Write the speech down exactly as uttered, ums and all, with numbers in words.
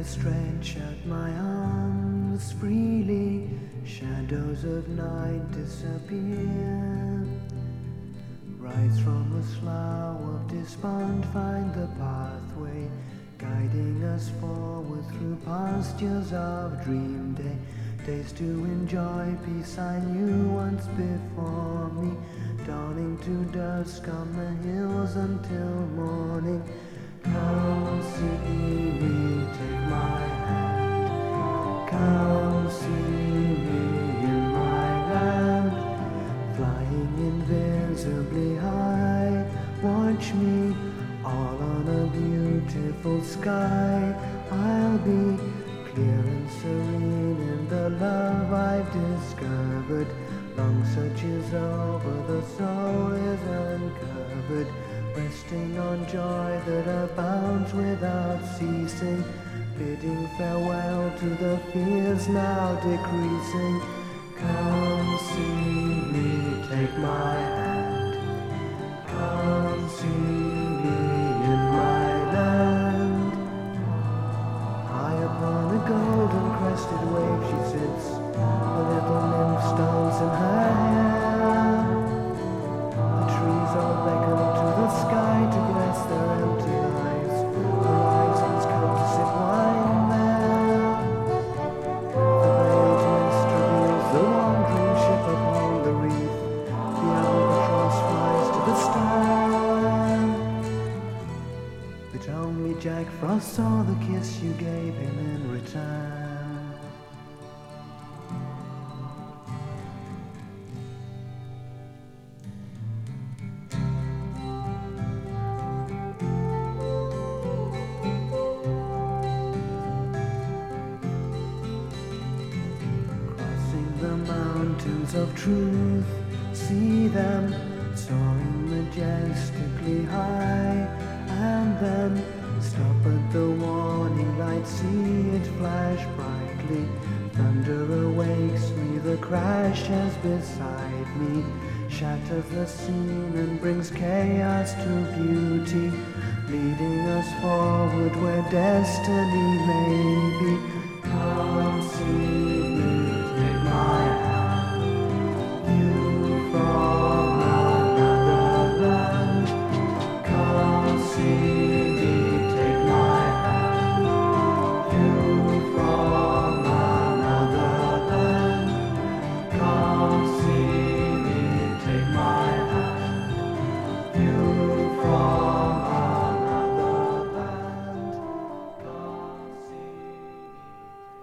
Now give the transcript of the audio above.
I stretch out my arms freely, shadows of night disappear. Rise from the slough of despond, find the pathway, guiding us forward through pastures of dream day. Days to enjoy peace I knew once before me, dawning to dusk on the hills until morning. Come see me, take my hand. Come see me in my land, flying invisibly high. Watch me all on a beautiful sky. I'll be clear and serene in the love I've discovered. Long search is over, the soul is uncovered, resting on joy that abounds without ceasing, bidding farewell to the fears now decreasing. Come see me, take my hand. Come see me in my land. High upon a golden crested wave she sits, a little nymph stones in her hair. The trees all beckon to the sky to bless their empty lives. Horizons come to sip wine there. The veiled mist reveals the wandering ship upon the reef. The albatross flies to the stern, but only Jack Frost saw the kiss you gave him in return. The mountains of truth, see them soaring majestically high, and then stop at the warning light, see it flash brightly. Thunder awakes me, the crashes beside me, shatters the scene and brings chaos to beauty, leading us forward where destiny may be. Come see